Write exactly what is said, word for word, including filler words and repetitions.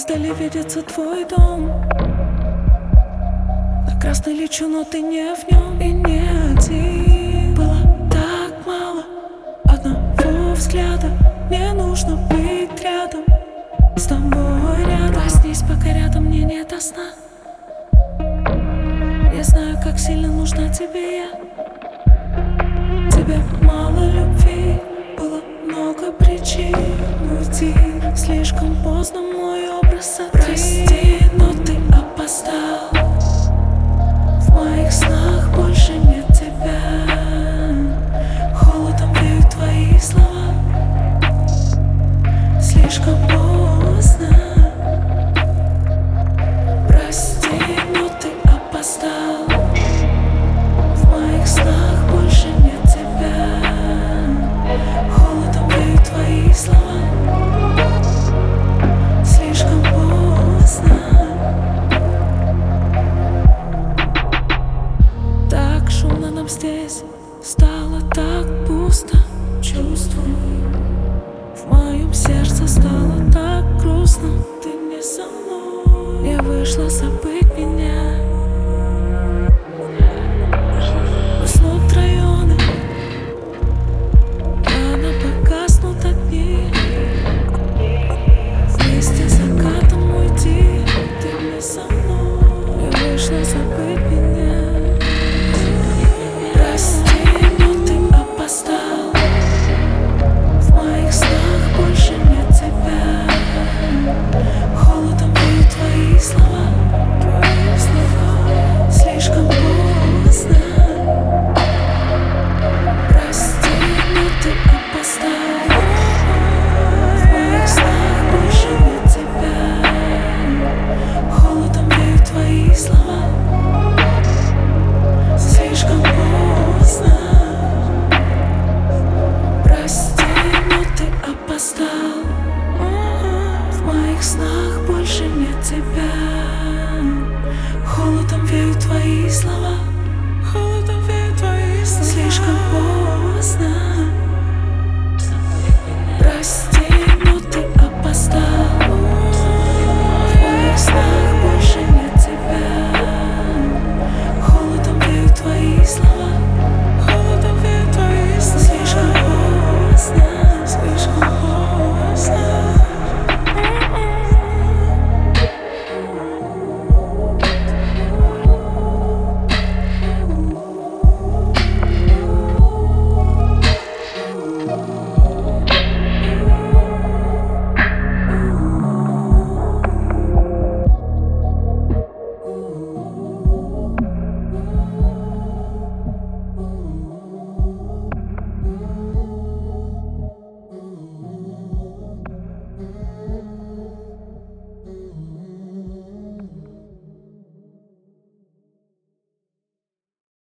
Вдали видится твой дом. На красный лечу, но ты не в нем и не один. Было так мало одного взгляда. Мне нужно быть рядом с тобой рядом. Проснись, пока рядом мне не до сна. Я знаю, как сильно нужна тебе я. Тебе мало любви, было много причин уйти. Слишком поздно мой образ отри. Прости, но ты опоздал. В моих снах больше нет тебя. Холодом веют твои слова. Слишком поздно. Прости, но ты опоздал. В моих снах больше нет тебя. Холодом веют твои слова. Слишком поздно. Так шумно нам здесь, стало так пусто. Чувствую, в моем сердце стало так грустно. Ты не со мной. Я вышла забыть меня. Уснут районы, рано погаснут огни. Вместе с закатом уйти. Ты не со мной. Я вышла забыть меня. Прости, но ты опоздал. В моих снах больше нет тебя. Холодом веют твои слова. Твои слова. Слишком поздно. Прости, но ты опоздал. В моих снах больше нет тебя. Холодом веют твои слова. Слишком поздно. Прости, но ты опоздал. В моих снах больше нет тебя.